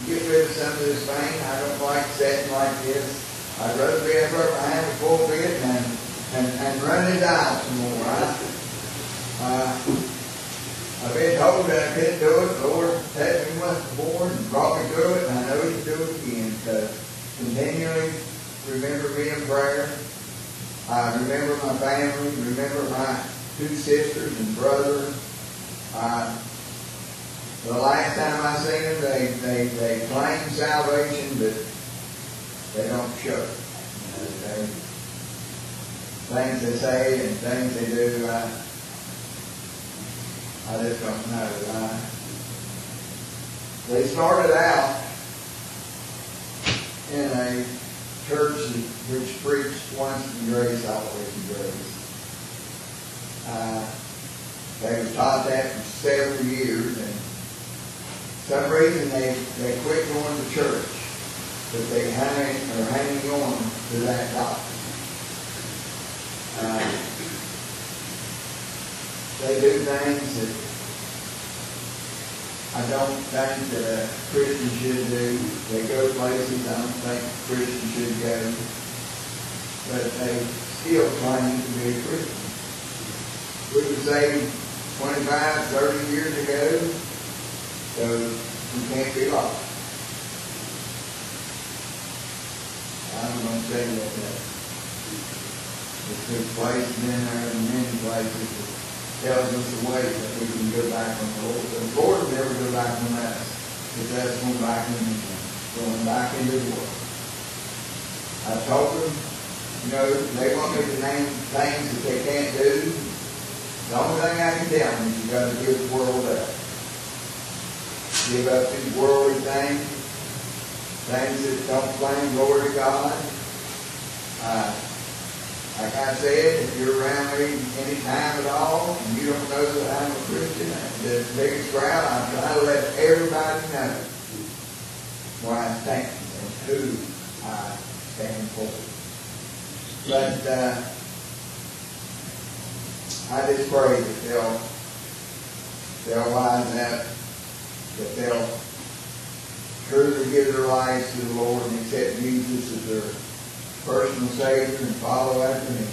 get rid of some of this pain. I don't like sitting like this. I'd rather be up there behind the pulpit and run it out some more, right? I've been told that I couldn't do it. The Lord touched me once before and brought me through it, and I know He can do it again. So continually remember me in prayer. Remember my family. Remember my 2 sisters and brother. The last time I seen them, they claim salvation, but they don't show it. Things they say and things they do, I just don't know. They started out in a church which preached once in grace, always in grace. They were taught that for several years, and for some reason they quit going to church, but they are hanging on to that doctrine. They do things that I don't think that a Christian should do. They go places I don't think a Christian should go, but they still claim to be a Christian. We were saved 25, 30 years ago, so we can't be lost. I'm going to say that there's places in there and many places that tells us the way that we can go back on the Lord. The Lord will never go back on us. It's us going back into the world. I told them, they want me to name things that they can't do. The only thing I can tell them is you've got to give the world up. Give up these worldly things that don't claim glory to God. Like I said, if you're around me any time at all, and you don't know that I'm a Christian, the biggest crowd, I try to let everybody know where I stand and who I stand for. But I just pray that they'll wise up, that they'll truly give their lives to the Lord and accept Jesus as their personal Savior and follow after Him.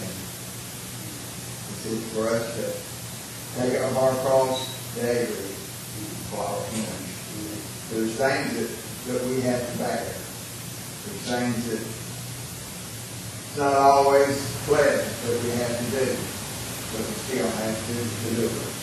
It's for us to take up our cross daily and follow Him. There's things that we have to bear. There's things that it's not always pleasant that we have to do, but we still have to do it.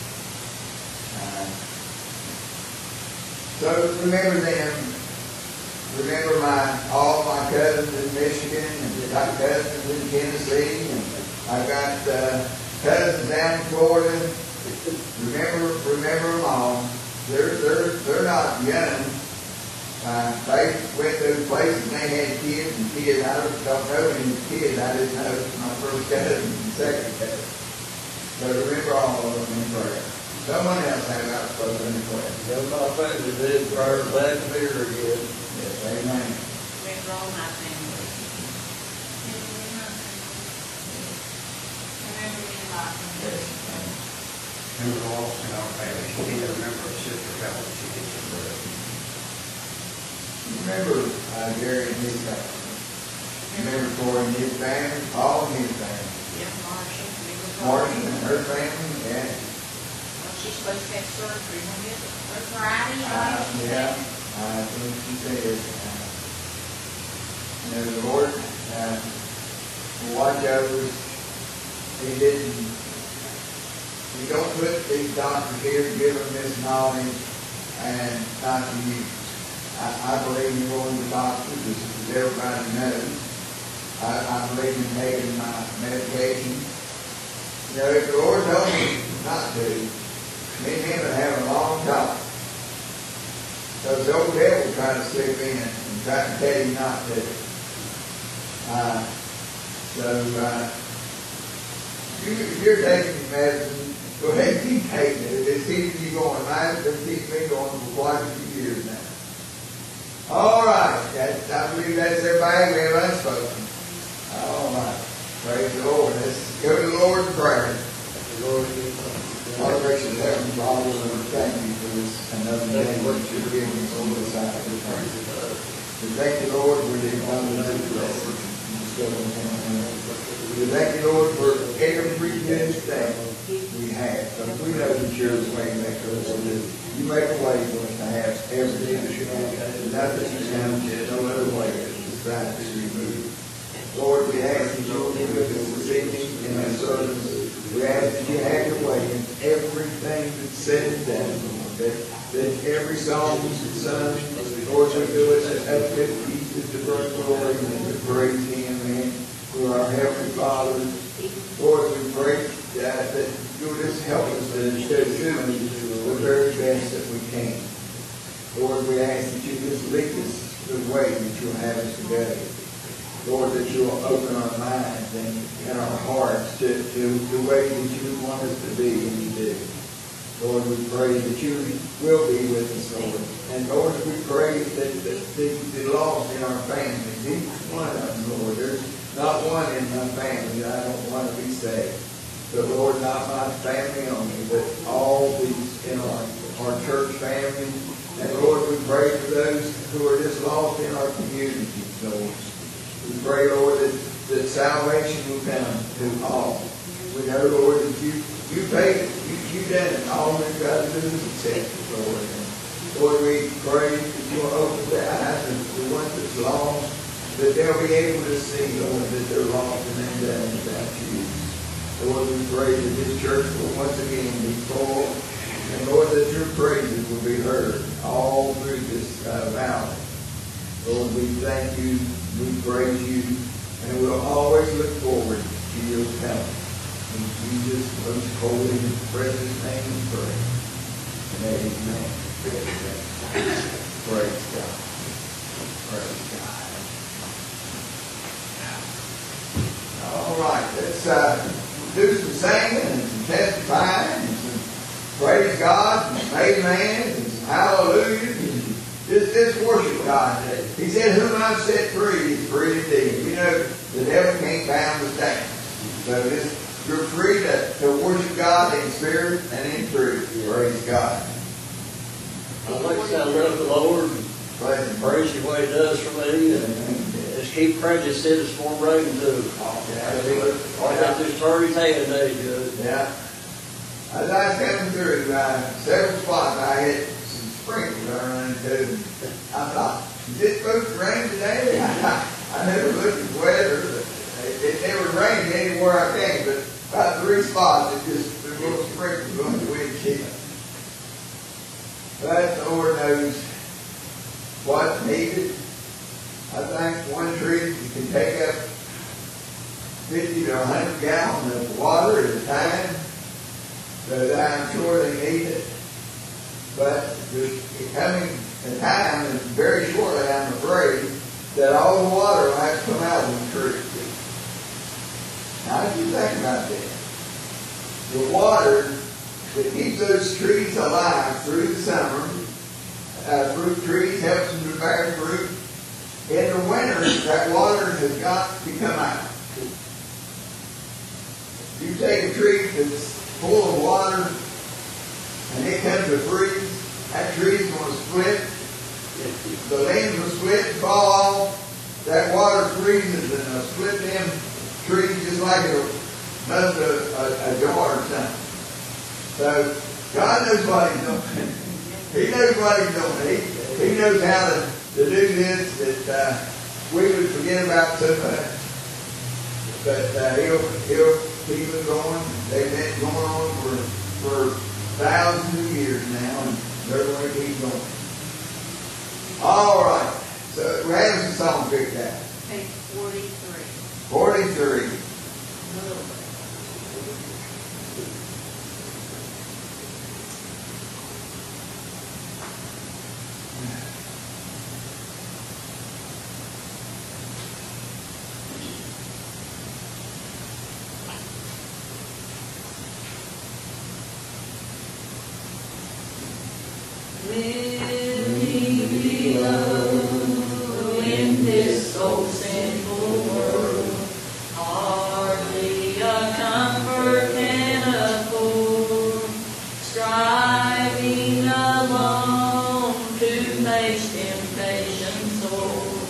So remember them. Remember all my cousins in Michigan, and I've got cousins in Tennessee, and I've got cousins down in Florida. Remember them all. They're not young. They went to those places and they had kids and kids. I don't know any kids. I just know my first cousin and second cousin. So remember all of them in prayer. Someone else had outspoken in prayer. Tell my family did prayer glad to be here again. Yes, amen. Remember all my family. Remember me and my family. Remember lost in our family. She didn't remember her sister Helen. She did some prayer. Remember Gary and his family. Remember Corey and his family. Paul and his family. Yeah, Marcia. Marcia and her family. Yeah. Well, she's supposed to have surgery. When is it? Friday? Yeah. I think she said, the Lord will watch over us. He don't put these doctors here to give them this knowledge and not to use. I believe in going to doctors, as everybody knows. I believe in taking my medication. If the Lord told me not to, me and him would have a long talk. Because the old devil try to slip in and try to tell you not to. If you're taking your medicine, go ahead and keep taking it. If it's keeping you going, it's been keeping me going for quite a few years now. All right. I believe that's everybody. We have unspoken. All right. Praise the Lord. Let's go to the Lord in prayer. Our gracious Heavenly Father, we thank you for this another day that you've given us on this side of the thank you, Lord, for the abundance of blessings. We thank you, Lord, for every good thing we have. Because we know that you're the way maker. You make a way for us to have everything that you have. Nothing is down to no other way besides through you. Lord, we ask that you will be with us this evening in our service. We ask that you have your way in everything that's said and done, Lord. That every song that's sung, Lord, we do it to uplift Jesus, to bring glory and to praise Him, and for our Heavenly Father. Lord, we pray that you will just help us to do the very best that we can. Lord, we ask that you just lead us the way that you'll have us today. Lord, that you will open our minds and our hearts to the way that you want us to be and you do. Lord, we pray that you will be with us, Lord. And Lord, we pray that the lost in our families, each one of them, Lord, there's not one in my family that I don't want to be saved. But Lord, not my family only, but all these in our church family. And Lord, we pray for those who are just lost in our communities, Lord. We pray, Lord, that salvation will come to all. We know, Lord, that you paid it. You done it. All we've got to do is accept it, Lord. And Lord, we pray that you will open the eyes of the ones that's lost, that they'll be able to see, Lord, that they're lost and they're done without you. Lord, we pray that this church will once again be full. And Lord, that your praises will be heard all through this valley. Lord, we thank you, we praise you, and we'll always look forward to your coming. In Jesus' most holy and precious name we pray. Amen. Praise God. Praise God. All right, let's do some singing and some testifying and some praise God and some amen and some hallelujah. Just worship God. He said, whom I've set free is free indeed. You know, the devil can't bound us down. So you're free to worship God in spirit and in truth. Praise God. I'd like to love the Lord and praise you what He does for me. And just keep praying. Just said it's more rain too. I got this 30 day, Judge. Yeah. As I was coming through several spots, I hit some sprinkles I run into. I thought, is it supposed to rain today? I never looked at the weather, but it never rained anywhere I came, but about 3 spots, it just, the little sprinkles on the windshield. But the Lord knows what's needed. I think one tree can take up 50 to 100 gallons of water at a time. So I'm sure they need it. But there's coming a time, and very shortly I'm afraid, that all the water will have to come out of the tree. How do you think about that? The water that keeps those trees alive through the summer, fruit trees helps them to bear fruit. In the winter, that water has got to come out. You take a tree that's full of water and it comes to freeze, that tree's going to split. The leaves will split and fall off. That water freezes and it'll split them trees just like it'll melt a jar or something. So God knows what He's doing. He knows what He's doing. He knows how to do this that we would forget about so much. But He'll keep it going. They've been going on for thousands of years now, and they're going to keep going. All right. So we're having some song picked out. Page 43. 43. In this so sinful world, hardly a comfort can afford, striving alone to face temptation sore.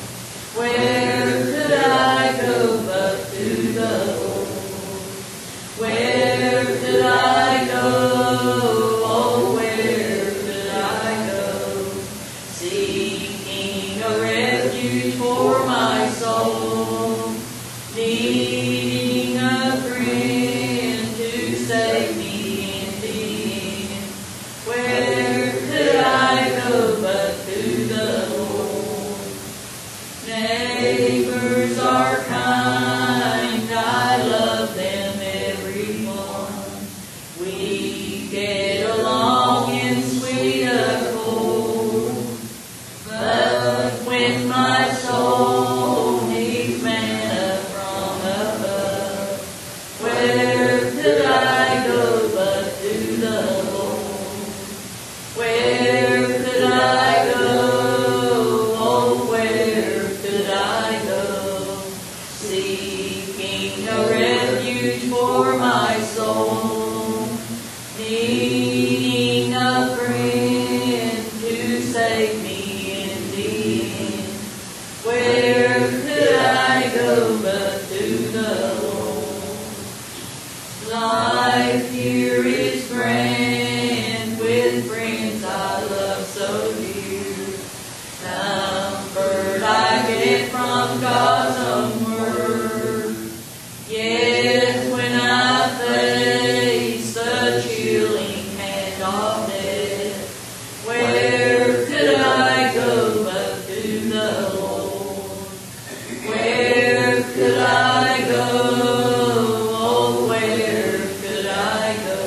seeking a refuge for my soul, needing a friend to save me in the end. Where could I go but to the Lord? Neighbors are kind, I love them everyone. We get along in sweet accord. But when my soul needs manna from above, where could I go but to the Lord? Where could I go? Oh, where could I go? Seeking a refuge for my soul, needing a friend to save me in the end. Where could I go but to the Lord? Life here is grand with friends I love so dear. Comfort I get from God's own word. Yet when I face the chilling hand of death, where could I go but to the Lord? Where could I go? Oh, where could I go?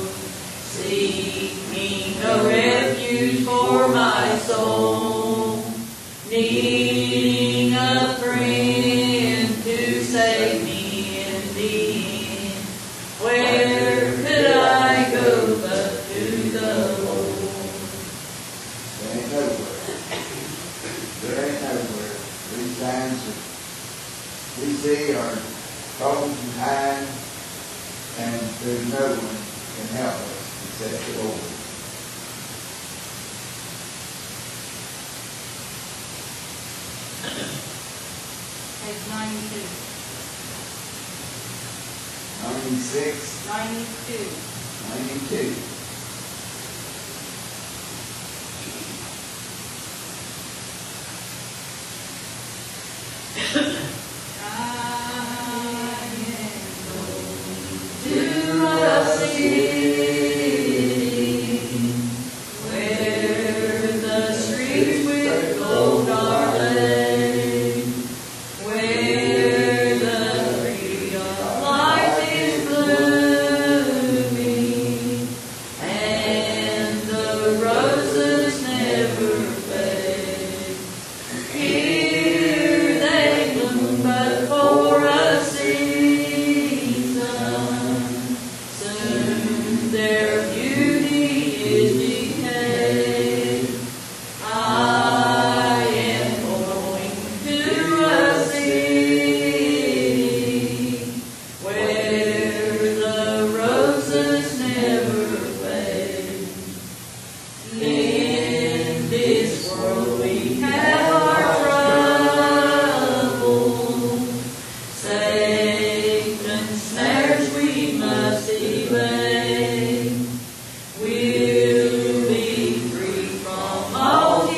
Seeking a refuge for my soul, needing a friend to save me in the end. Where could I go but to the Lord? There ain't nowhere. There ain't nowhere. These times that we see are troubles and times, and there's no one can help us except the Lord. Page 92. 96, 92. 92. To a city where the streets with gold are laid, where the tree of life is blooming, and the roses never fade. Here they bloom but for a season, soon their beauty is decayed. I am going to a city where the roses never fade. In this world we have our troubles, Satan's snares we must evade. We'll be free from all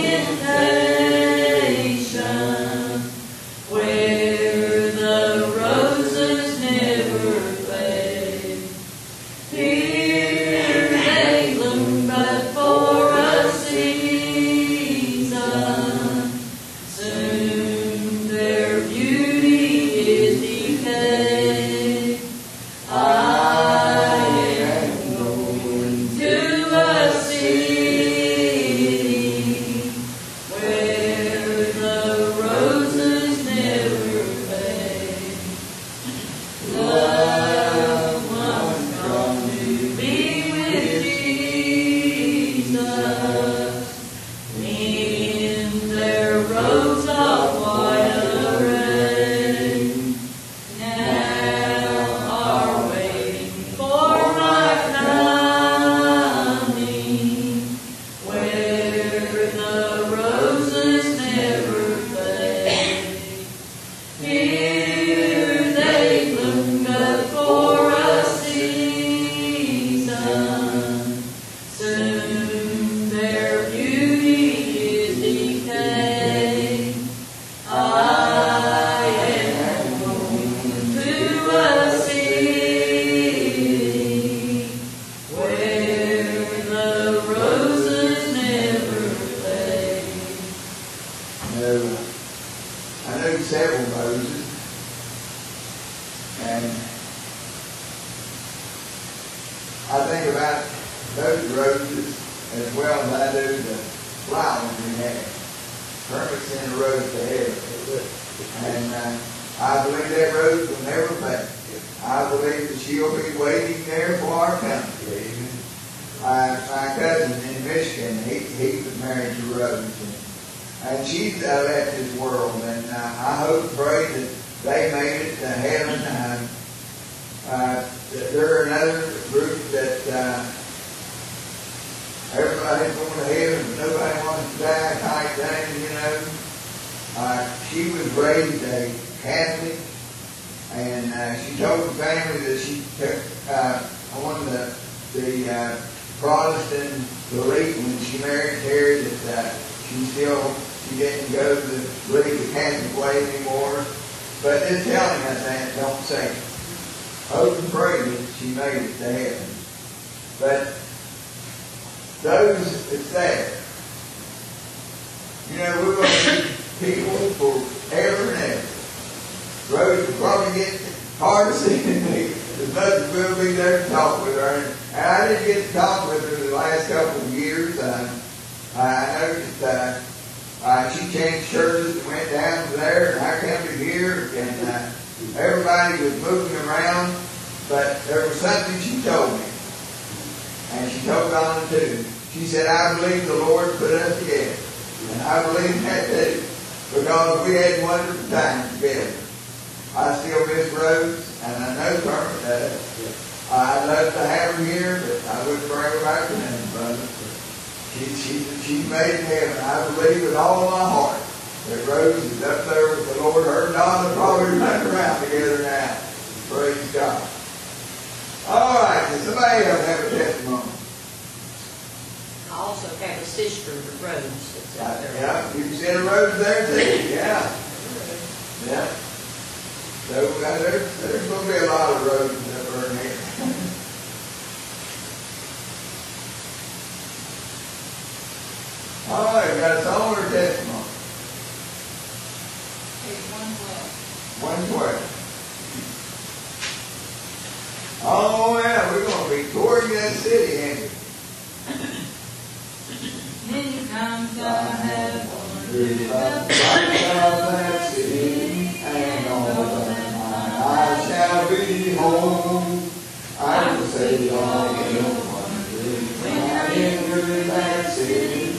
temptation, where the roses never fade. Here they bloom but for a season, soon their beauty is decayed. I am going to a city where the roses never fade. Loved ones come to be with Jesus in their robes of white array. Now are waiting for my coming, where the roses never fade. Here they bloom but for a season, soon their beauty is decayed. I know several Moses, and I think about those roses as well as I do the flowers we have. Hermits send a rose to heaven. And I believe that rose will never fail. I believe that she'll be waiting there for our coming. My cousin in Michigan, he was married to Rose, and she's left this world, and I hope and pray that they made it to heaven. There are another group that everybody's going to heaven, but nobody wants to die type thing, you know. She was raised a Catholic, and she told the family that she took on the Protestant belief when she married Terry, that she didn't go to believe the Catholic way anymore. But they're telling us that, don't say it. Hope and pray that she made it to heaven. But those that's there, you know, we're going to be people forever and ever. Rose will probably get hard to see me as much as we'll be there to talk with her. And I didn't get to talk with her the last couple of years. I noticed she changed churches and went down to there, and I come to here, and everybody was moving around, but there was something she told me, and she told on too. She said, I believe the Lord put us together, and I believe that too, because we had wonderful times together. I still miss Rose, and I know Carmen does. I'd love to have her here, but I wouldn't bring her back to him, brother. She made it heaven. I believe with all my heart that Rose is up there with the Lord. Her and Donna probably running around together now. Praise God. All right, does somebody else have a testimony? I also have a sister, Rose, that's out there. Yeah, you can see a Rose there too. Yeah. Yeah. So there's going to be a lot of roses that burn here. All right, we got a song or testimony? There's 112. 112. Oh, yeah, we're going to be touring that city, ain't we? Many times I have wondered About about that city, and all that I shall be home. I will say, I am wondering when I enter that city,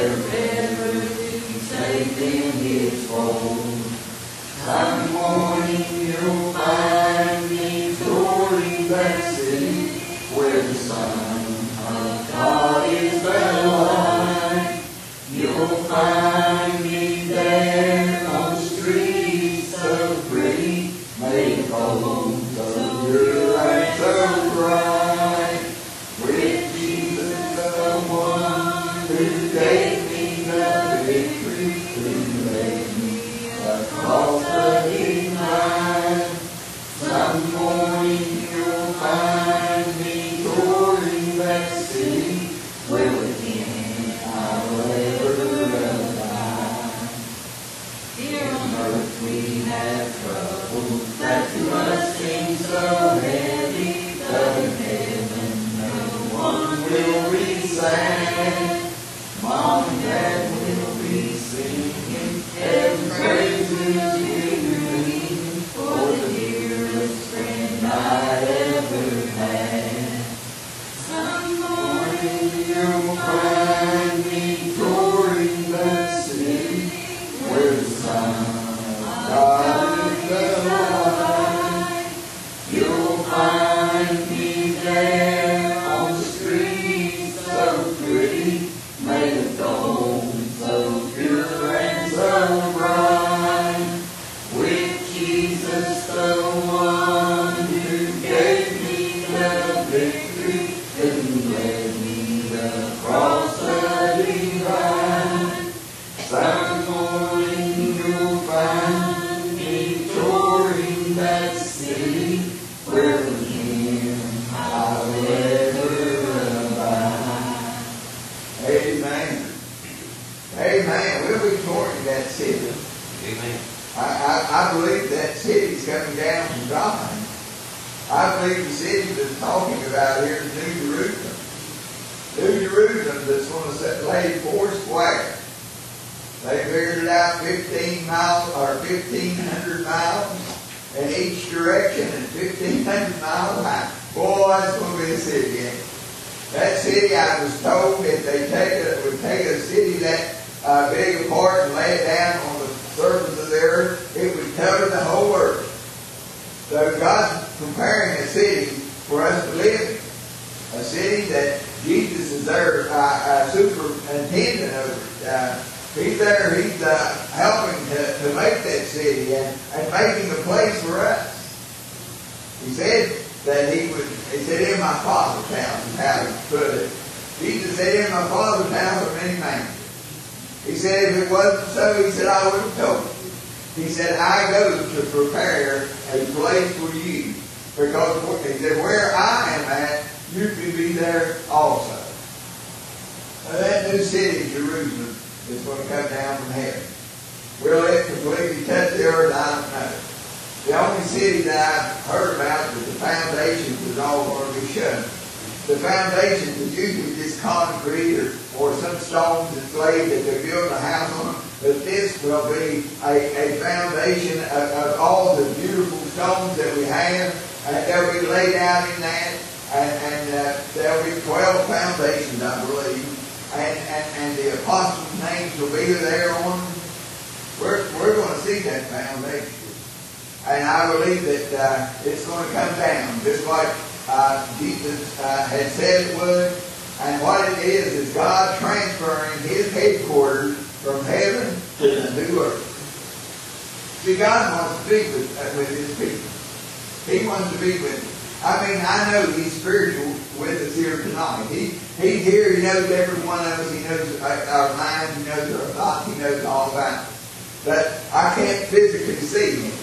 ever to be safe in His fold. Some morning you'll find me touring that city, where the Son of God is the light. You'll find me there on the streets so pretty, made of gold, so pure and so bright. With Jesus the one who gave me the victory, who led me across the divide. Some morning you'll find me touring that city, where with Him I'll ever abide. here on Earth we have trouble that to us seems so heavy, but in heaven no one will be sad. Mom and Dad will be singing heaven's praises we're for the dearest friend I ever had. some Morning you'll find me touring the city, where the Son of God is the light. You'll find me there on the streets so pretty, made of gold, so pure and so bright. With Jesus the one who gave me the victory, who led me across the divide. Some morning you'll find me touring that city, where with Him I'll ever abide. Amen. Amen. We'll be touring destroying that city. Amen. I believe that city's coming down from God. I believe the city that's talking about here is New Jerusalem. New Jerusalem that's going to lay 4 square. They figured it out 15 miles or 1,500 miles in each direction and 1,500 miles high. Boy, that's going to be a city, ain't it? That city, I was told, if they would take a city that big apart and lay it down on the surface of the earth, it would cover the whole earth. So God's preparing a city for us to live in. A city that Jesus is there, superintendent over. He's there, he's helping to make that city and making a place for us. He said that he said, in my Father's house is how he put it. Jesus said, in my Father's house are many mansions. He said, if it wasn't so, he said, I would have told you. He said, I go to prepare a place for you. Because he said, where I am at, you can be there also. Now, that new city, Jerusalem, is going to come down from heaven. Will it completely touch the earth? I don't know. The only city that I've heard about is the foundations is all going to be shut. The foundations is usually just concrete or some stones that's laid that they build a house on. But this will be a foundation of all the beautiful stones that we have. They'll be laid out in that. And there'll be 12 foundations, I believe. And the apostles' names will be there on them. We're going to see that foundation. And I believe that it's going to come down, just like Jesus had said it would. And what it is God transferring His headquarters from heaven to the new earth. See, God wants to be with His people. He wants to be with them. I mean, I know He's spiritual with us here tonight. He's here. He knows every one of us. He knows our minds. He knows our thoughts. He knows all about it. But I can't physically see Him.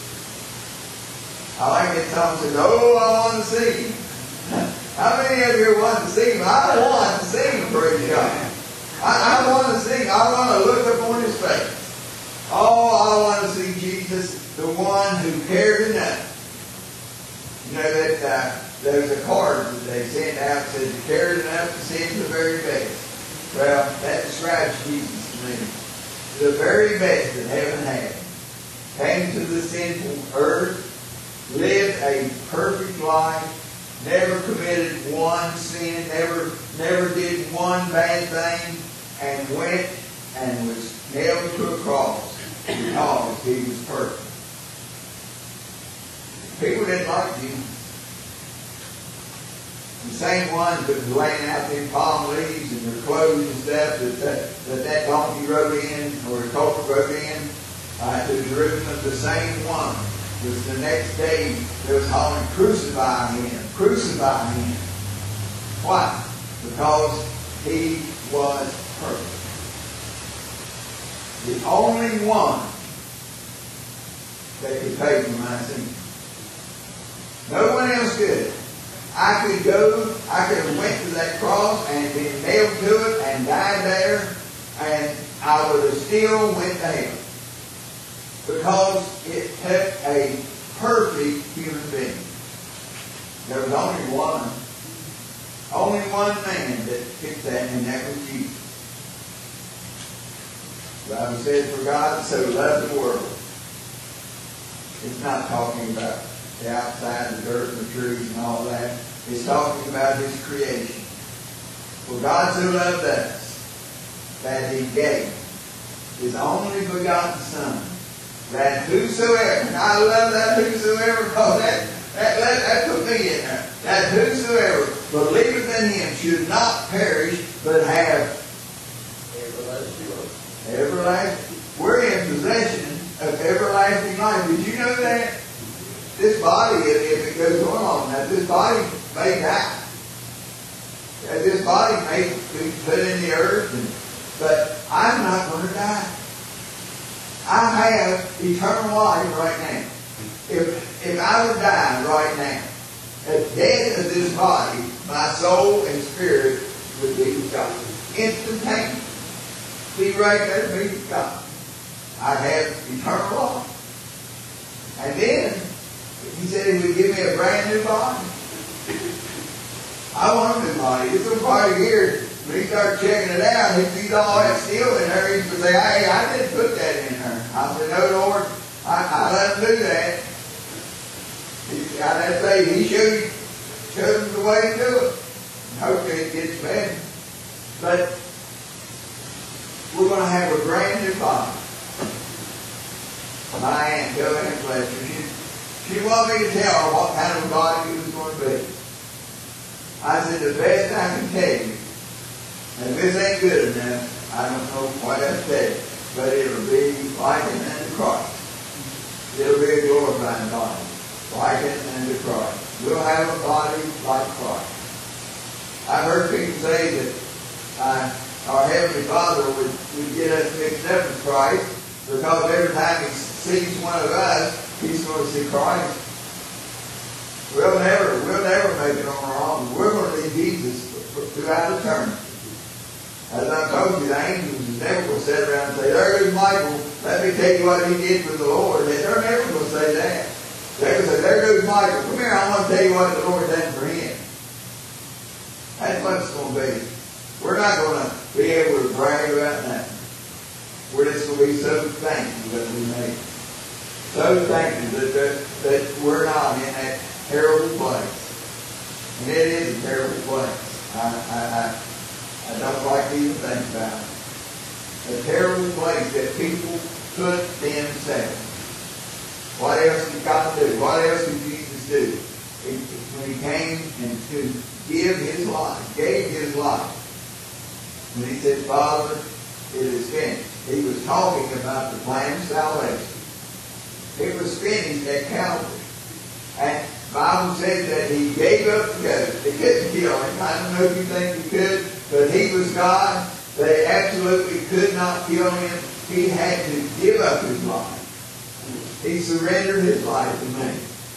I like that song says, oh, I want to see Him. How many of you want to see Him? I want to see Him, praise God. I want to see Him. I want to look upon His face. Oh, I want to see Jesus, the one who cared enough. You know that there's a card that they send out that says, you cared enough to send the very best. Well, that describes Jesus to me. The very best that heaven had. Came to the sinful earth, lived a perfect life, never committed one sin, never did one bad thing, and went and was nailed to a cross because He was perfect. People didn't like Jesus. The same ones that were laying out them palm leaves and their clothes and stuff that donkey rode in, or the colt rode in to Jerusalem, the same one was the next day they was hollering, crucify Him, crucify Him. Why? Because He was perfect. The only one that could pay for my sin. No one else could. I could have went to that cross and been nailed to it and died there, and I would have still went to hell. Because it took a perfect human being. There was only one man that fixed that, and that was Jesus. The Bible says, for God so loved the world. It's not talking about the outside, the dirt and the trees and all that. It's talking about His creation. For God so loved us that He gave His only begotten Son, that whosoever, and I love that whosoever, because that put me in there, that whosoever believeth in Him should not perish, but have everlasting. We're in possession of everlasting life. Did you know that? This body, if it goes on, now this body may die. This body may be put in the earth, but I'm not going to die. I have eternal life right now. If I would die right now, at death of this body, my soul and spirit would be with God. Instantaneous. Be right there, be with God. eternal life. And then, he said he would give me a brand new body. I want a new body. It's a part of here. When he started checking it out, he sees all that steel in there. He would say, hey, I didn't put that in there. I said, no, Lord, I let him do that. I'd say he showed him the way to do it. Hopefully it gets better. But we're going to have a brand new body. My aunt, Joe Aunt Fletcher, she wanted me to tell her what kind of body it was going to be. I said, the best I can tell you, and if this ain't good enough, I don't know what else to tell you, but it'll be likened unto Christ. It'll be a glorified body, likened unto Christ. We'll have a body like Christ. I've heard people say that our Heavenly Father would get us mixed up with Christ, because every time He sees one of us, He's going to see Christ. We'll never make it on our own. We're going to need Jesus throughout eternity. As I told you, the angels is never going to sit around and say, there goes Michael, let me tell you what he did for the Lord. They're never going to say that. They're going to say, there goes Michael, come here, I want to tell you what the Lord done for him. That's what it's going to be. We're not going to be able to brag about nothing. We're just going to be so thankful that we made it. So thankful that we're not in that terrible place. And it is a terrible place. I don't like to even think about it. A terrible place that people put themselves. What else did God do? What else did Jesus do? When He came and to give His life, gave His life. When He said, Father, it is finished. He was talking about the plan of salvation. It was finished at Calvary. And the Bible says that He gave up the ghost. They couldn't kill Him. I don't know if you think He could, but He was God. They absolutely could not kill Him. He had to give up His life. He surrendered His life to me.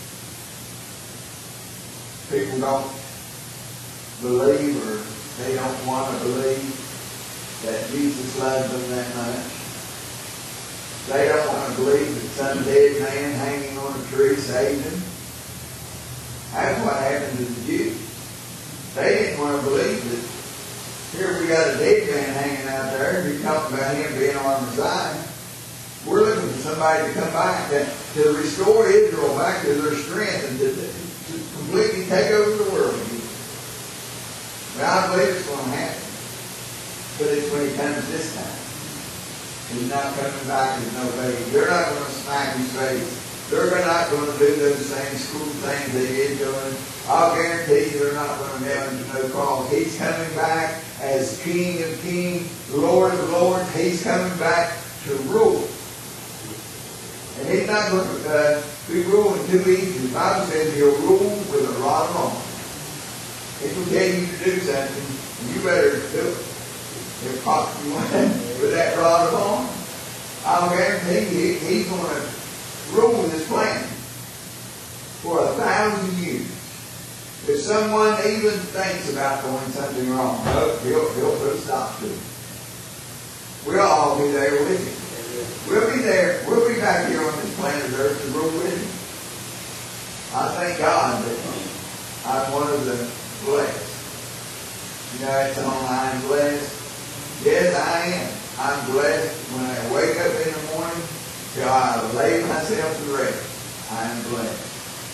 People don't believe, or they don't want to believe that Jesus loved them that much. They don't want to believe that some dead man hanging on a tree saved them. That's what happened to the Jews. They didn't want to believe that here we got a dead man hanging out there, and you're talking about him being on our side. We're looking for somebody to come back to restore Israel back to their strength and to completely take over the world again. Well, I believe it's going to happen. But it's when He comes this time. He's not coming back as no baby. They're not going to smack His face. They're not going to do those same school things they did doing. I'll guarantee you they're not going to nail Him to no cross. He's coming back as King of Kings, Lord of Lords. He's coming back to rule. And He's not going to be ruling too easy. The Bible says He'll rule with a rod of iron. If He tell you to do something, you better do it. If possible, with that rod of iron, I'll guarantee you He's going to rule this planet for 1,000 years. If someone even thinks about doing something wrong, he'll put a stop to it. We'll all be there with Him. We'll be there. We'll be back here on this planet Earth to rule with Him. I thank God that I'm one of the blessed. You know that song, I'm blessed? Yes, I am. I'm blessed when I wake up in the morning till I lay myself to rest. I am blessed.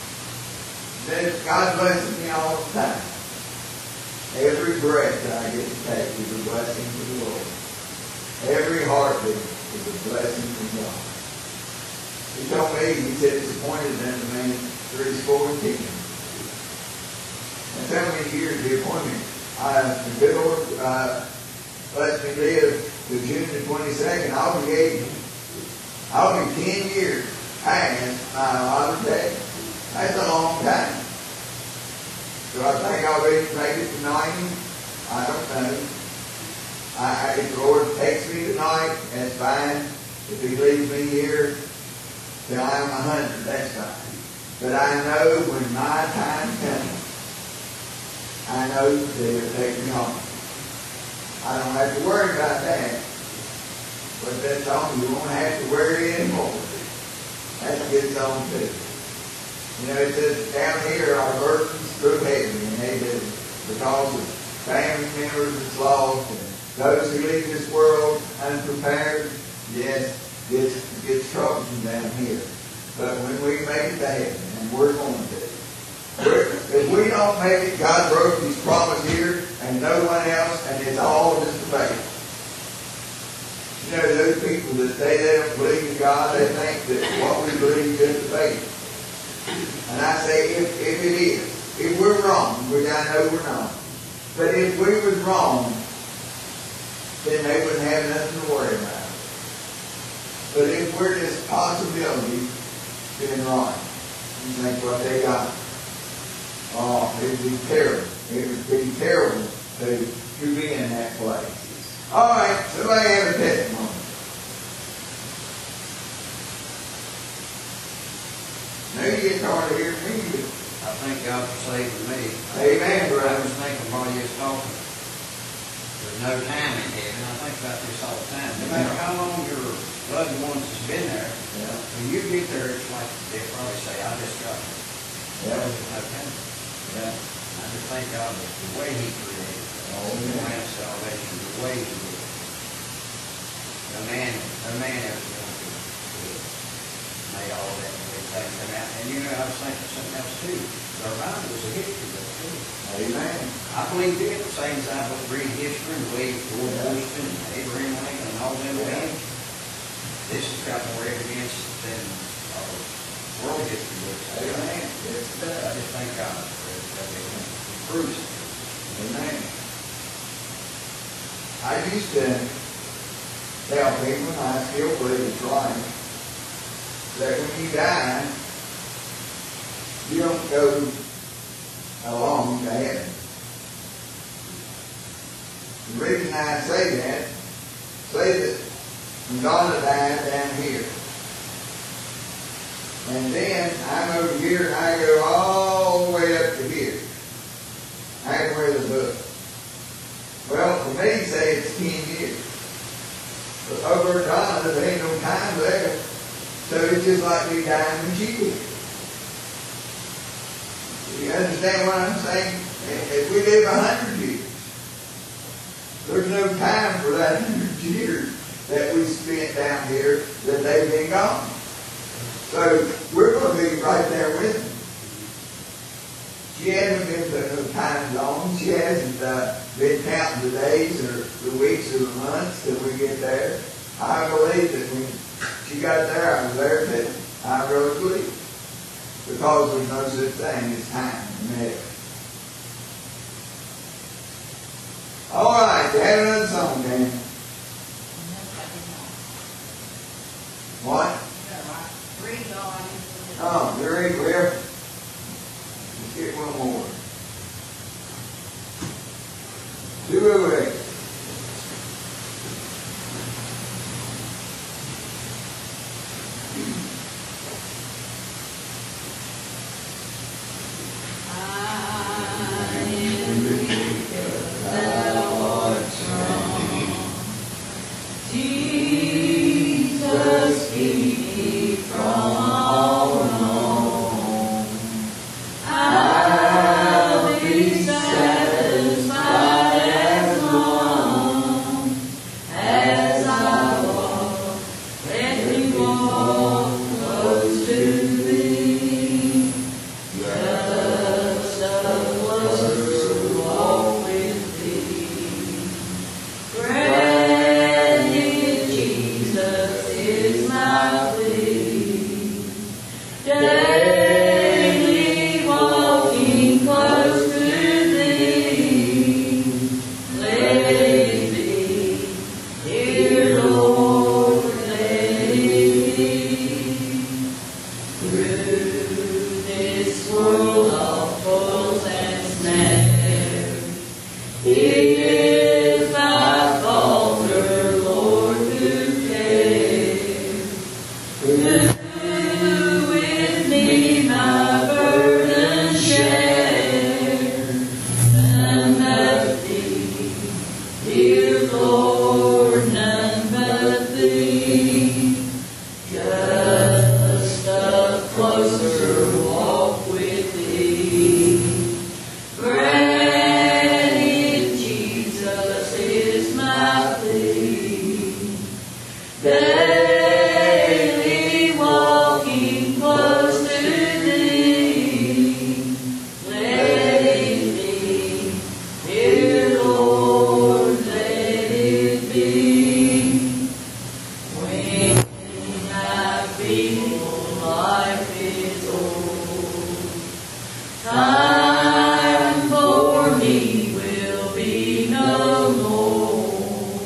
God blesses me all the time. Every breath that I get to take is a blessing from the Lord. Every heartbeat is a blessing from God. He told me, He said, it's appointed unto man 3 kingdoms. That's how many years He appointed me. The good Lord lets me live to June the 22nd. I'll be 80. I'll be 10 years past my allotted day. That's a long time. Do I think I'll be make it to 90? I don't know. If the Lord takes me tonight, that's fine. If He leaves me here till I'm 100, that's fine. But I know when my time comes, I know that He'll take me home. I don't have to worry about that. But that song, you won't have to worry anymore. That's a good song too. You know, it says down here our burdens grew heavy, and they do, because of family members that's lost, and those who leave this world unprepared. Yes, gets trouble from down here. But when we make it to heaven, and we're going to, if we don't make it, God broke His promise here, and no one else, and it's all just a faith. You know, those people that say they don't believe in God, they think that what we believe is just a faith. And I say, if it is, if we're wrong, which I know we're not, but if we was wrong, then they wouldn't have nothing to worry about. But if we're just possibilities, then right, you think what they got. Oh, it would be terrible. It would be terrible to be in that place. All right, somebody have a testimony. Now you get tired of hearing me. I thank God for saving me. Amen, I brother. was thinking while you was talking, there's no time in heaven. I think about this all the time. No matter how long your loved ones has been there, when you get there, it's like they probably say, I just got it. Yeah. There's no time. Yeah. I just thank God that the way He created, the plan of salvation, the way He did it. No man ever going to make all that thing come out. And you know, I was thinking something else too. The Bible was a history book too. Amen. I believe it, the same as I read history and believe George Washington and Abraham Lincoln and all them men. This has got more evidence than world history books. Amen. I just thank God for it. It proves it. Amen. I used to tell people, and I still believe it's right, that when you die, you don't go along to heaven. The reason I say that when Donna died down here, and then I'm over here and I go all the way up to here. I can wear the book. Well, for me, say it's 10 years. But over Donna, there ain't no time there. So it's just like me dying when she did. You understand what I'm saying? If we live 100 years, there's no time for that 100 years that we spent down here that they've been gone. So we're going to be right there with them. She hasn't been putting no time zone. She hasn't been counting the days or the weeks or the months till we get there. I believe that when she got there, I was there, that I really believe. Because there's no such thing as time in heaven. All right, you have another song, Dan. What? Oh, there ain't clear. Let's get one more. 208. Jesus, keep me from all wrong. I'll be satisfied as long just a closer walk with thee. Granted, Jesus is my plea. Daily walking close to thee. Let it be, dear Lord, let it be. When I feel life is old, time for me will be no more.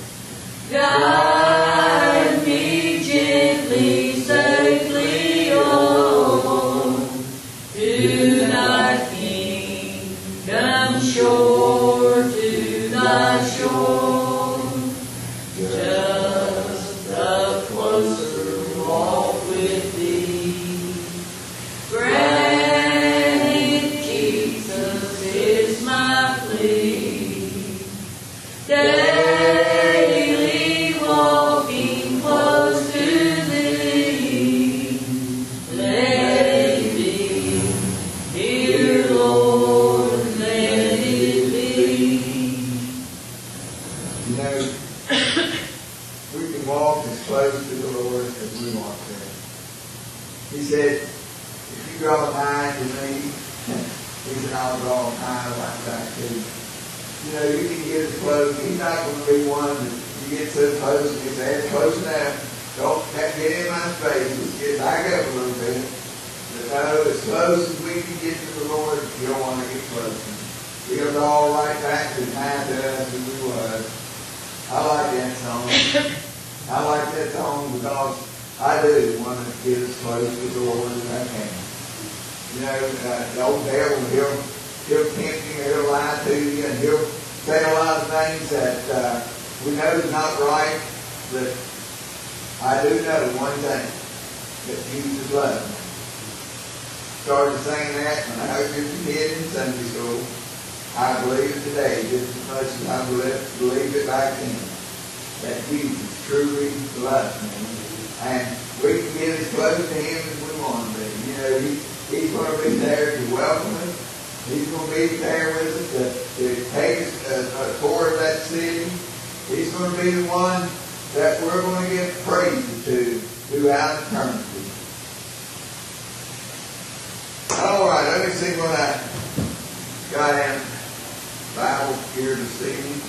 Guide me gently, safely on to thy kingdom shore, to thy shore. Just a closer walk with thee. Granted, Jesus is my plea. Daily walking close to thee. Let it be, dear Lord, let it be. You know, we can walk as close to the Lord as we want to. He said, if you draw nigh to me, he said, I'll draw nigh like that too. You know, you can get as close. He's not going to be one that you get so close and you say, it's close enough. Don't get in my space. Let's get back up a little bit. But no, as close as we can get to the Lord, you don't want to get closer. He'll draw right back to nigh to us as we was. I like that song. I like that song because I do want to get as close to the Lord as I can. You know, the old devil, he'll tempt you, he'll lie to you, and he'll say a lot of things that we know is not right, but I do know one thing, that Jesus loves me. Started saying that when I was just a kid in Sunday school. I believe it today just as much as I believed it back then, that Jesus truly loves me. And we can get as close to Him as we want to be. You know, He's going to be there to welcome us. He's going to be there with us to take us toward that city. He's going to be the one that we're going to give praise to throughout eternity. All right, let me see what I got in Bible here this evening.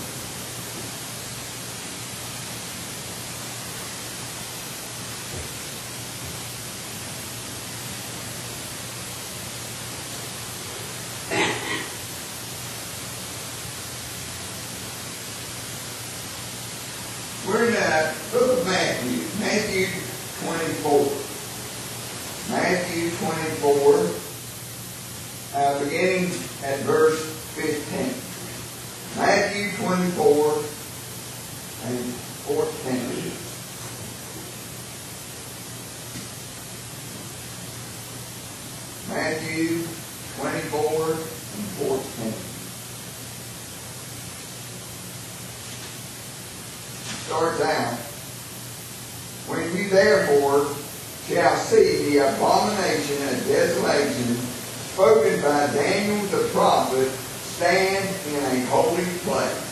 We're in the book of Matthew, Matthew 24. Matthew 24, beginning at verse 15. Matthew 24 and 14. Matthew 24 and 14. Starts out, when you therefore shall see the abomination and desolation spoken by Daniel the prophet stand in a holy place.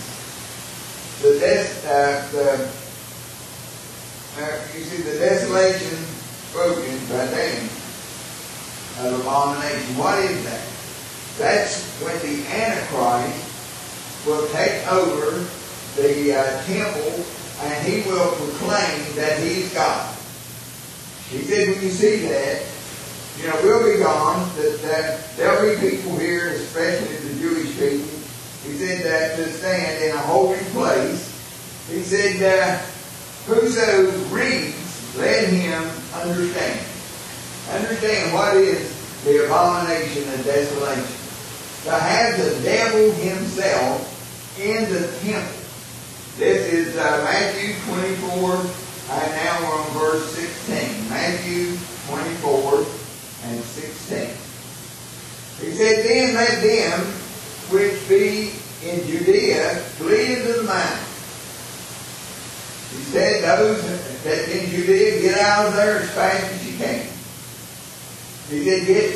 You see the desolation spoken by Daniel of abomination. What is that? That's when the Antichrist will take over the temple, and he will proclaim that he's God. He said when you see that, you know, we'll be gone, that there'll be people here, especially the Jewish people. He said that to stand in a holy place. He said, whoso reads, let him understand. Understand what is the abomination and desolation. To have the devil himself in the temple. This is Matthew 24, and now we're on verse 16. Matthew 24 and 16. He said, then let them which be in Judea flee into the mountains. He said, those that in Judea, get out of there as fast as you can. He said, get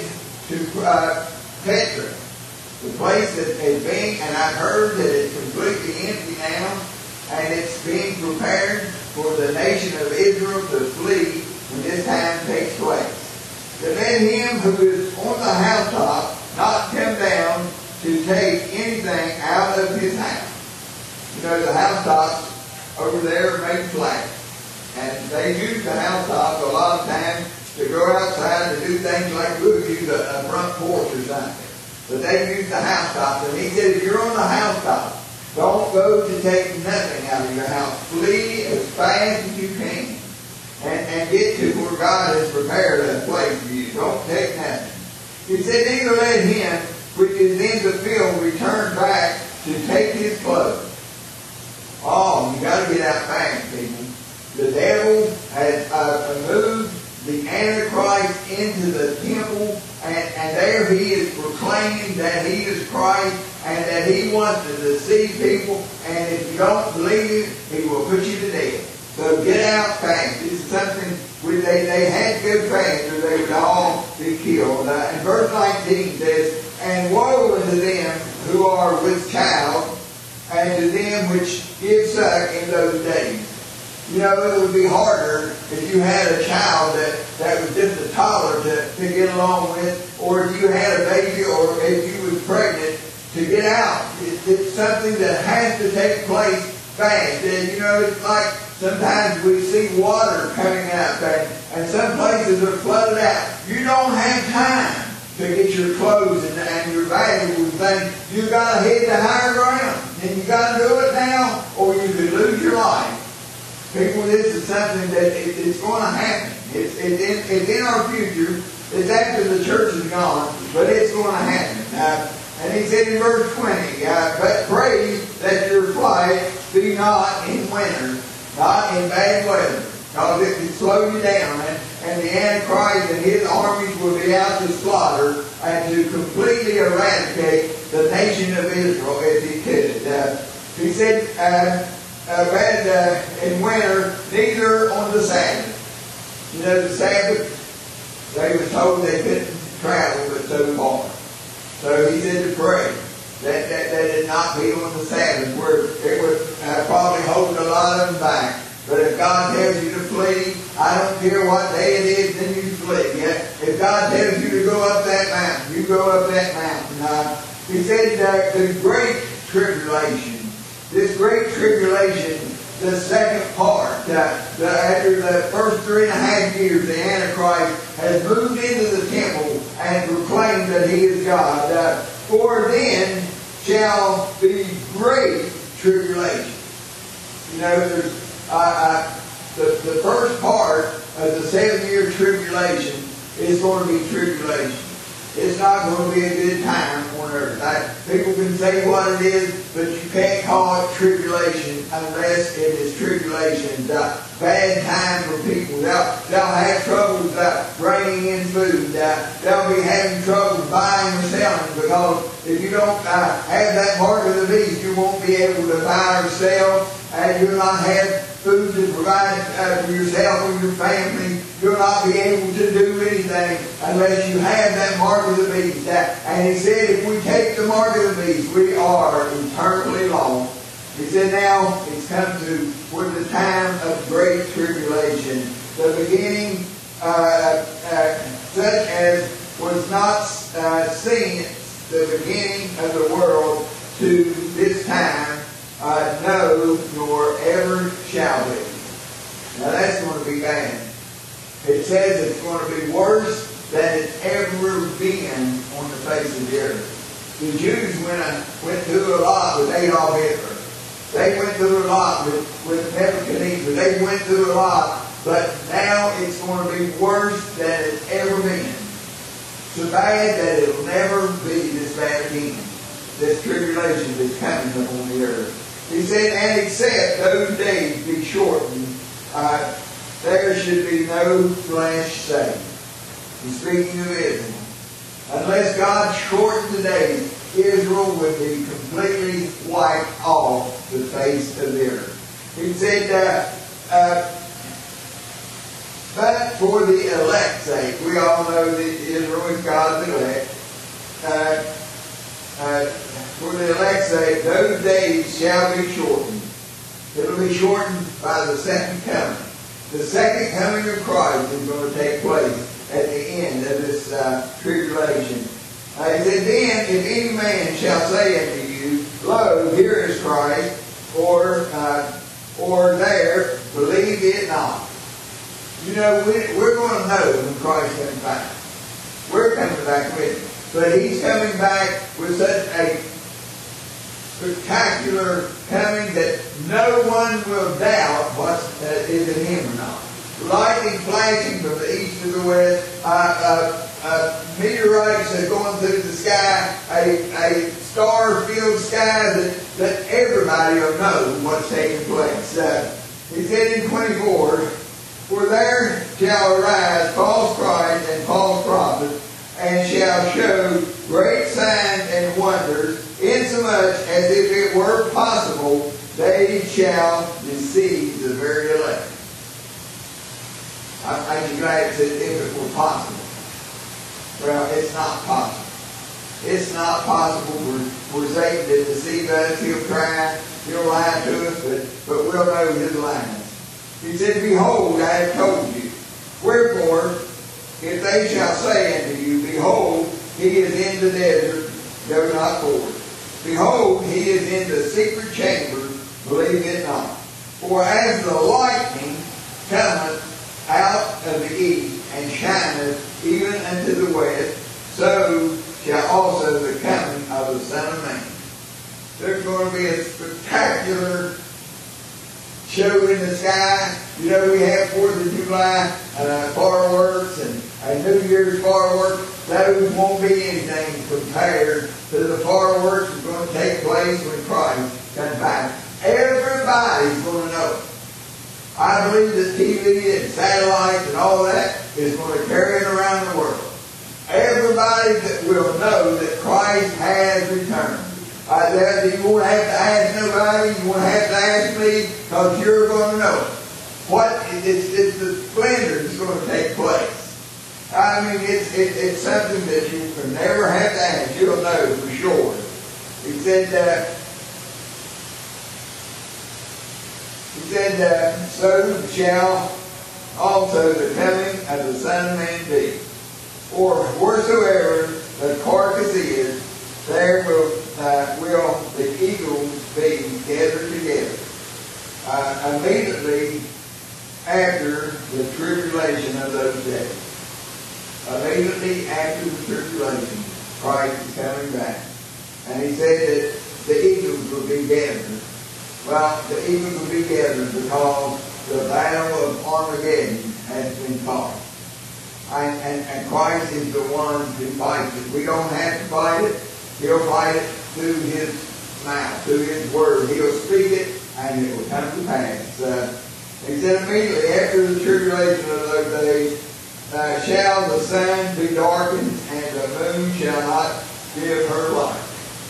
to Petra, the place that is being, and I've heard that it's completely empty now, and it's being prepared for the nation of Israel to flee when this time takes place. But let him who is on the housetop not come down to take anything out of his house. You know, the housetops over there are made flat. And they use the housetop a lot of times to go outside to do things like we'll use a front porch or something. But they use the housetop. And he said, if you're on the housetop, don't go to take nothing out of your house. Flee as fast as you can. And get to where God has prepared a place for you. Don't take nothing. He said, neither let him which is in the field return back to take his clothes. Oh, you got to get out fast, people. The devil has moved the Antichrist into the temple, and there he is proclaiming that he is Christ, and that he wants to deceive people, and if you don't believe it, he will put you to death. So get out fast. This is something they had to go fast or they would all be killed. And verse 19 says, and woe unto them who are with child, and to them which give suck in those days. You know, it would be harder if you had a child that was just a toddler to get along with, or if you had a baby, or if you was pregnant, to get out. It's something that has to take place fast. And, you know, it's like sometimes we see water coming out there, and some places are flooded out. You don't have time to get your clothes and your valuable things. You got to hit the higher ground, and you got to do it now, or you could lose your life. People, this is something that it's going to happen. It's in our future. It's after the church is gone, but it's going to happen. And he said in verse 20, but pray that your flight be not in winter, not in bad weather, because it can slow you down, and the Antichrist and his armies will be out to slaughter and to completely eradicate the nation of Israel if he could. He said, bad in winter, neither on the Sabbath. You know, the Sabbath, they were told they couldn't travel but so far. So he said to pray that it not be on the Sabbath, where it would probably hold a lot of them back. But if God tells you to flee, I don't care what day it is, then you flee. Yeah? If God tells you to go up that mountain, you go up that mountain. He said the great tribulation, this great tribulation, the second part, after the first 3.5 years, the Antichrist has moved into the temple and proclaimed that he is God. For then shall be great tribulation. You know, there's the first part of the 7-year tribulation is going to be tribulation. It's not going to be a good time on earth. People can say what it is, but you can't call it tribulation unless it is tribulation. Bad time for people. They'll have troubles bringing in food. They'll be having trouble buying or selling, because if you don't have that mark of the beast, you won't be able to buy or sell, and you'll not have food to provide for yourself or your family. You'll not be able to do anything unless you have that mark of the beast. And he said, if we take the mark of the beast, we are eternally lost. He said, now it's come to with the time of great tribulation, the beginning such as was not seen the beginning of the world to this time, no, nor ever shall be. Now that's going to be bad. It says it's going to be worse than it's ever been on the face of the earth. The Jews went through a lot with Adolf Hitler. They went through a lot with Nebuchadnezzar. They went through a lot, but now it's going to be worse than it's ever been. So bad that it'll never be this bad again. This tribulation that's coming upon the earth. He said, and except those days be shortened, there should be no flesh saved. He's speaking of Israel. Unless God shortened the days, Israel would be completely wiped off the face of the earth. He said, But for the elect's sake, we all know that Israel is God's elect. For the elect's sake, those days shall be shortened. It'll be shortened by the second coming. The second coming of Christ is going to take place at the end of this tribulation. He said, then if any man shall say unto you, lo, here is Christ, or there, believe it not. You know, we're going to know when Christ comes back. We're coming back with him. But he's coming back with such a spectacular coming that no one will doubt what is in him or not. Lightning flashing from the east to the west, meteorites are going through the sky, a star-filled sky that everybody will know what's taking place. He said in 24, for there shall arise false Christ and false prophets, and shall show great signs and wonders, insomuch as if it were possible, they shall deceive the very elect. I'd be glad it said if it were possible. Well, it's not possible. It's not possible for Satan to deceive us. He'll try, he'll lie to us, but we'll know his lies. He said, behold, I have told you. Wherefore, if they shall say unto you, behold, he is in the desert, go not forth. Behold, he is in the secret chamber, believe it not. For as the lightning cometh out of the east, and shineth even unto the west, so shall also the coming of the Son of Man. There's going to be a spectacular show in the sky. You know, we have 4th of July fireworks and New Year's fireworks. Those won't be anything compared to the fireworks that's going to take place when Christ comes back. Everybody's going to know it. I believe that TV and satellites and all that is going to carry it around the world. Everybody that will know that Christ has returned. You won't have to ask nobody. You won't have to ask me, because you're going to know it. It's the splendor that's going to take place. I mean, it's something that you can never have to ask. You'll know for sure. He said, so shall also the coming of the Son of Man be. For wheresoever the carcass is, there will the eagles be gathered together. Immediately after the tribulation of those days. Immediately after the tribulation, Christ is coming back. And he said that the eagles will be gathered. Well, the eagles will be gathered because the battle of Armageddon has been fought. And Christ is the one who fights it. We don't have to fight it. He'll fight it through his mouth, through his word. He'll speak it, and it will come to pass. He said immediately after the tribulation of those days, shall the sun be darkened, and the moon shall not give her light.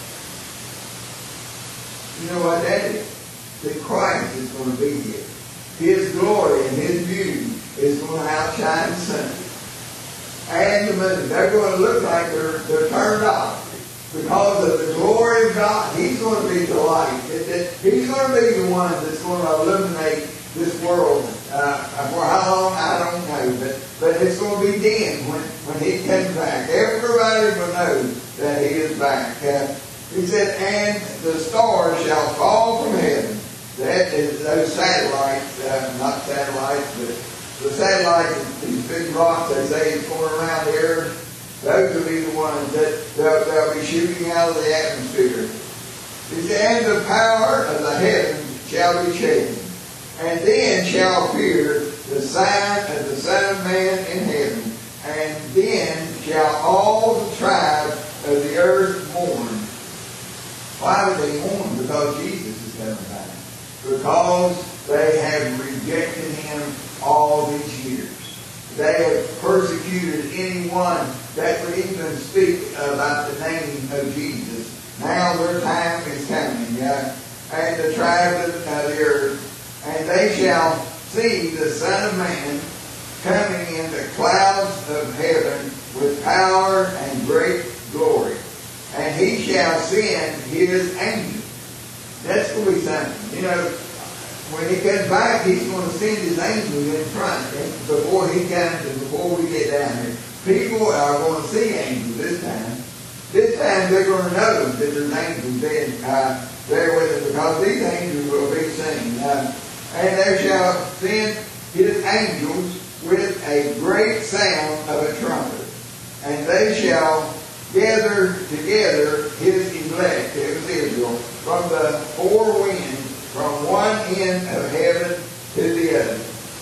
You know what that is? That Christ is going to be here. His glory and his beauty is going to outshine the sun. And the moon. They're going to look like they're turned off. Because of the glory of God, he's going to be the light. He's going to be the one that's going to illuminate this world. For how long, I don't know. But it's going to be then when he comes back. Everybody will know that he is back. He said, and the stars shall fall from heaven. That is those satellites, not satellites, but the satellites, these big rocks they say is going around the earth. Those will be the ones that they'll be shooting out of the atmosphere. He said, and the power of the heavens shall be shaken. And then shall appear the sign of the Son of Man in heaven. And then shall all the tribes of the earth mourn. Why would they mourn? Because Jesus is coming back. Because they have rejected him all these years. They have persecuted anyone that would even speak about the name of Jesus. Now their time is coming. And the tribes of the earth. And they shall see the Son of Man coming in the clouds of heaven with power and great glory. And he shall send his angels. That's going to be something. You know, when he comes back, he's going to send his angels in front before he comes and before we get down here. People are going to see angels this time. This time they're going to know that there's angels there with them, because these angels will be seen. And there shall send his angels with a great sound of a trumpet. And they shall gather together his elect, it was Israel, from the four winds, from one end of heaven to the other.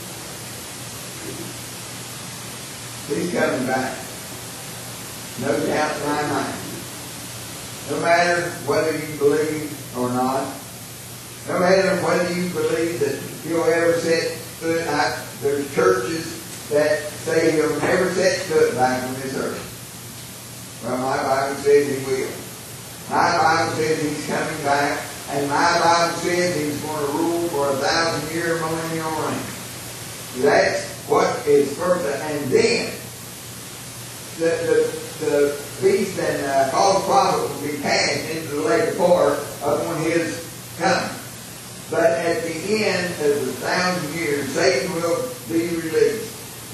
He's coming back. No doubt in my mind. No matter whether you believe or not, no matter whether you believe that he'll ever set foot out, there's churches that say he'll never set foot back on this earth. Well, my Bible says he will. My Bible says he's coming back, and my Bible says he's going to rule for 1,000-year millennial reign. That's what is first. And then the beast and false prophet will be cast into the lake of fire upon his coming. But at the end of the 1,000 years, Satan will be released.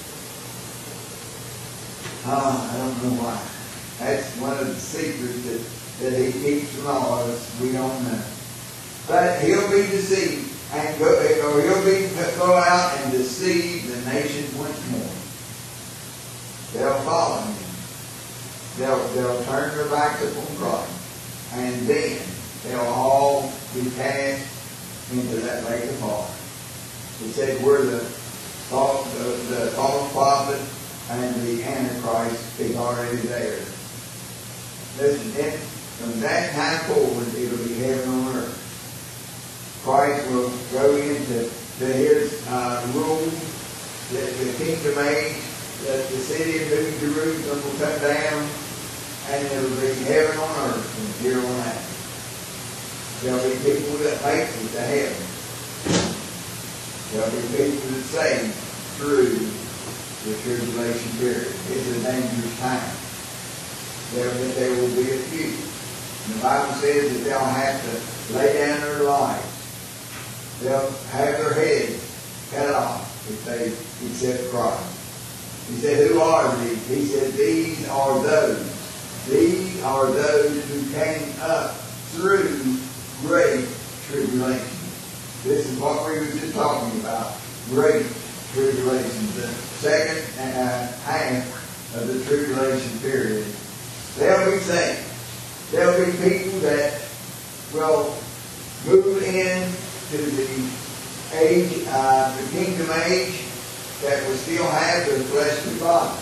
I don't know why. That's one of the secrets that he keeps from all of us. We don't know. But he'll be deceived, and go out and deceive the nations once more. They'll follow him. They'll turn their backs upon Christ, and then they'll all be cast into that lake of fire. He said we're the false prophet and the Antichrist is already there. Listen, then from that time forward, it'll be heaven on earth. Christ will go into his rule, the kingdom age, the city of New Jerusalem will come down, and it'll be heaven on earth from here on out. There'll be people that make it to heaven. There'll be people that save through the tribulation period. It's a dangerous time. There will be a few. And the Bible says that they'll have to lay down their lives. They'll have their heads cut off if they accept Christ. He said, who are these? He said, these are those. These are those who came up through great tribulation. This is what we were just talking about. Great tribulation. The second half of the tribulation period. They'll be saved. There'll be people that will move into the age, the kingdom age, that will still have their fleshly bodies.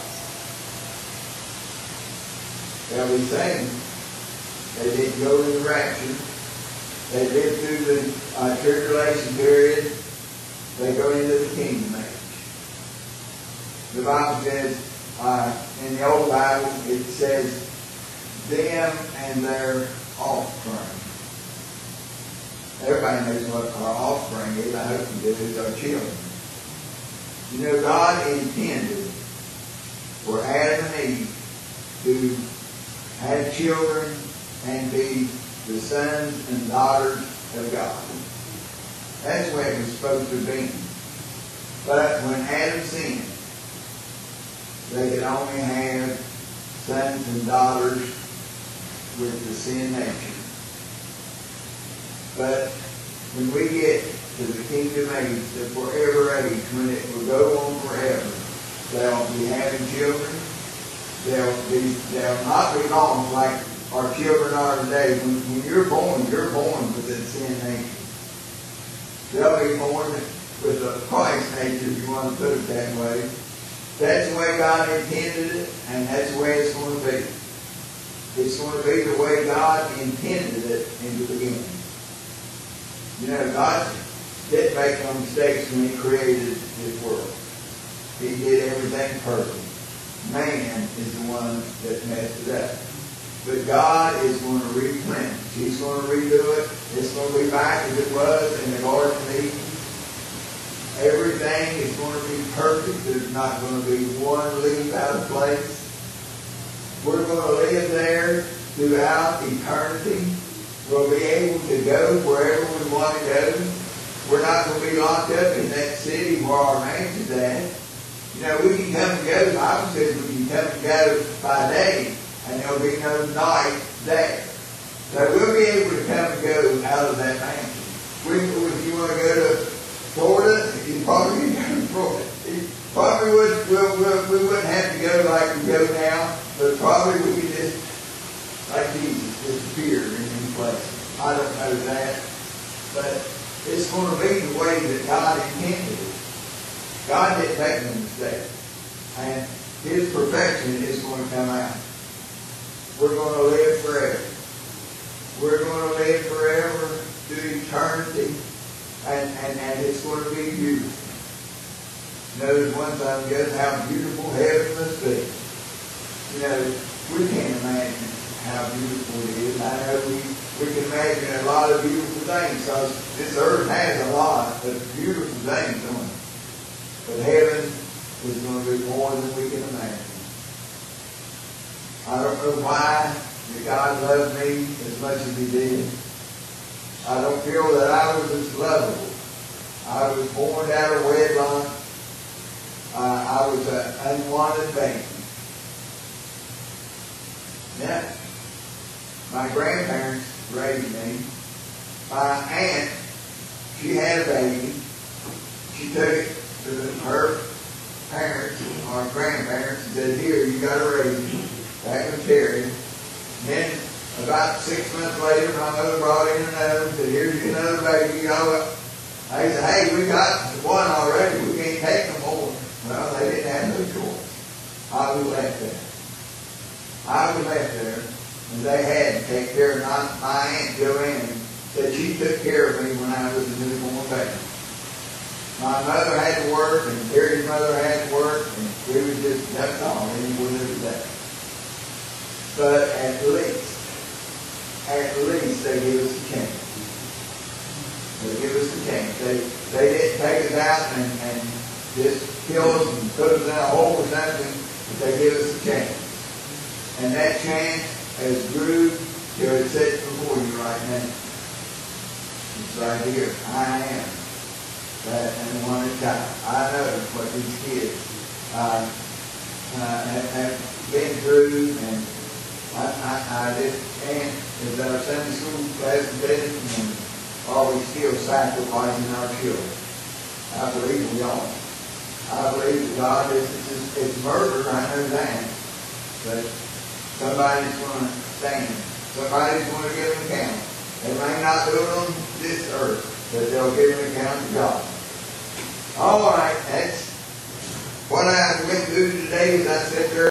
They'll be saved. They didn't go to the rapture. They lived through the tribulation period. They go into the kingdom age. The Bible says, in the Old Bible, it says, them and their offspring. Everybody knows what our offspring is. I hope you do. It's our children. You know, God intended for Adam and Eve to have children and be the sons and daughters of God. That's the way it was supposed to be. But when Adam sinned, they could only have sons and daughters with the sin nature. But when we get to the kingdom age, the forever age, when it will go on forever, they'll be having children. They'll not be long like our children are today. When you're born with the sin nature. They'll be born with a Christ nature, if you want to put it that way. That's the way God intended it, and that's the way it's going to be. It's going to be the way God intended it in the beginning. You know, God didn't make no mistakes when He created this world. He did everything perfect. Man is the one that messed it up. But God is going to replenish. He's going to redo it. It's going to be back as it was in the Garden of Eden. Everything is going to be perfect. There's not going to be one leaf out of place. We're going to live there throughout eternity. We'll be able to go wherever we want to go. We're not going to be locked up in that city where our mansion's at. You know, we can come and go. The Bible says we can come and go by day, and there'll be no night there. So we'll be able to come and go out of that mansion. If you want to go to Florida, you probably can go to Florida. Probably we wouldn't have to go like we go now, but probably we could just, like Jesus, disappear in any place. I don't know that, but it's going to be the way that God intended it. God didn't make no mistake, and His perfection is going to come out. We're going to live forever. We're going to live forever to eternity, and it's going to be beautiful. You know, there's one thing, just how beautiful heaven must be. You know, we can't imagine how beautiful it is. I know we can imagine a lot of beautiful things, because this earth has a lot of beautiful things on it. But heaven is going to be more than we can imagine. I don't know why that God loved me as much as He did. I don't feel that I was as lovable. I was born out of wedlock. I was an unwanted baby. Now, my grandparents raised me. My aunt, she had a baby. She took it to her parents, or grandparents, and said, "Here, you got to raise him." Back in Terry. And then, about 6 months later, my mother brought in another and said, "Here's another baby." You know, they said, "Hey, we got one already. We can't take no more." Well, they didn't have no choice. I was left there. I was left there, and they had to take care of my Aunt Joanne. Said she took care of me when I was a newborn baby. My mother had to work, and Terry's mother had to work, and we was just, that's all, and we lived that. But at least they give us a chance. They give us a chance. They didn't take us out and just kill us and put us in a hole or something, but they give us a chance. And that chance has grew till it sits before you right now. It's right here. I am that unwanted child. I know what these kids have been through, and I just can't, as our Sunday school class said, and are we still sacrificing our children? I believe we are. I believe that God is murder, I know that. But somebody's going to stand. Somebody's going to give an account. They may not do it on this earth, but they'll give an account to God. All right, that's what I went through today as I sat there.